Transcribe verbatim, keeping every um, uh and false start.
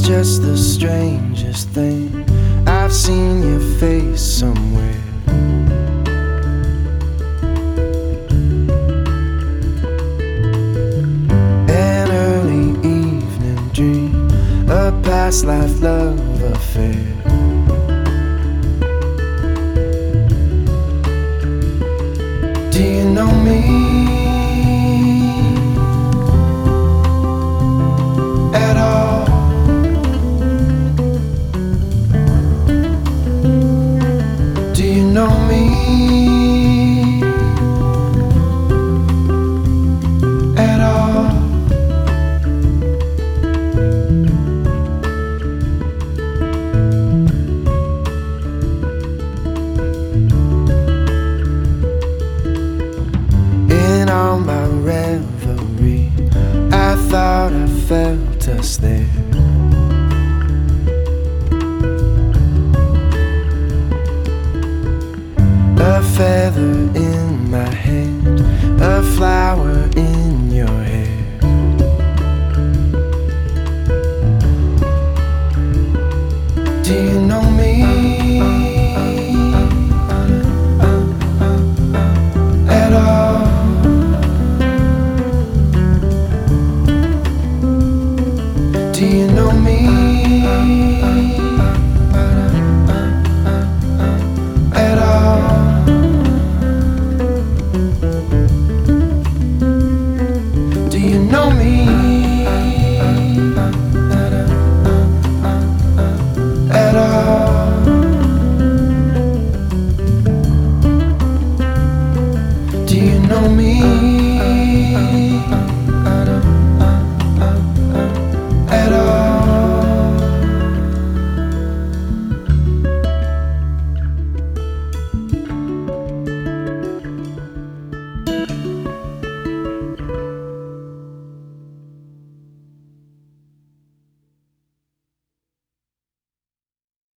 just the strangest thing. I've seen your face somewhere. An early evening dream, a past life love affair. Do you know me at all? Do you know me at all? In all my reverie, I thought I felt us there. A feather in my hand, a flower in your hair. Do you know me at all? Do you know me at all? Do you know me at all? Do you know me?